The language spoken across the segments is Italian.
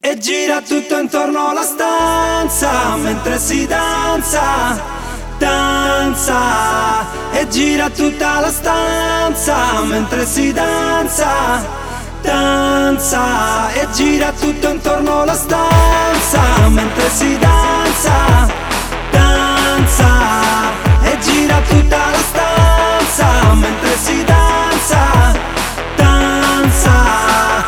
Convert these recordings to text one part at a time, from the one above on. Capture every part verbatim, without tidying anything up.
E gira tutto intorno alla stanza mentre si danza, danza. E gira tutta la stanza mentre si danza, danza. E gira tutto intorno alla stanza mentre si danza, danza. E gira tutta la stanza mentre si danza, danza.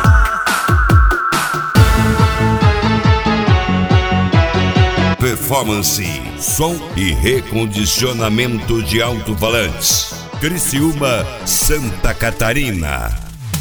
Performance, som e recondicionamento de alto-falantes. Criciúma, Santa Catarina.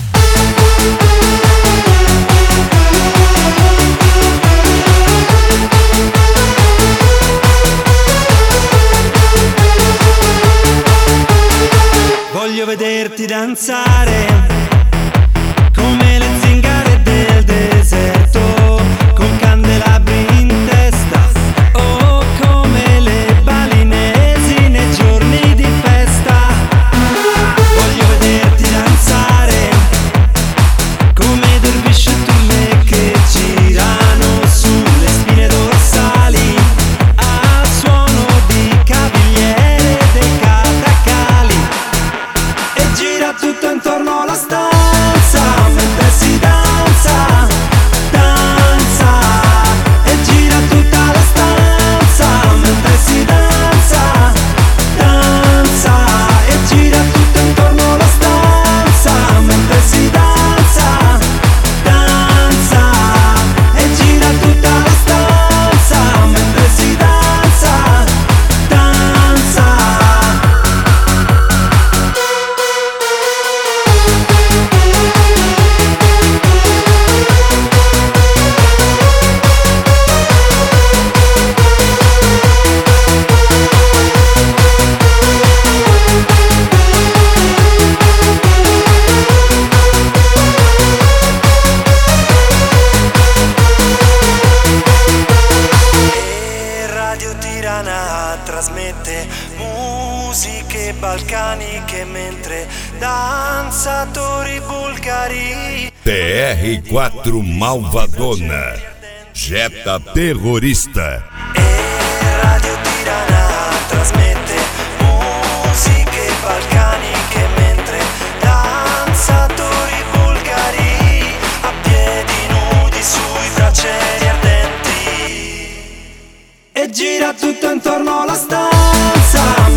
Voglio vederti danzare come le zingare del deserto, con candelabri in testa, o come le balinesi nei giorni di festa. Voglio vederti danzare come dervisci e turme che girano sulle spine dorsali al suono di cavigliere dei catacali. E gira tutto intorno alla stanza mentre si danza, danza. E gira tutta la stanza mentre si danza, danza. E gira tutto intorno alla stanza mentre si danza, danza. E gira tutta la stanza mentre si danza, danza. E Radio Tirana trasmette musiche balcaniche mentre danzatori bulgari. T R quatro Malvadona, Jetta Terrorista. E Radio Tirana trasmette musiche balcaniche mentre danzatori bulgari a piedi nudi sui bracieri ardenti. E gira tutto intorno alla stanza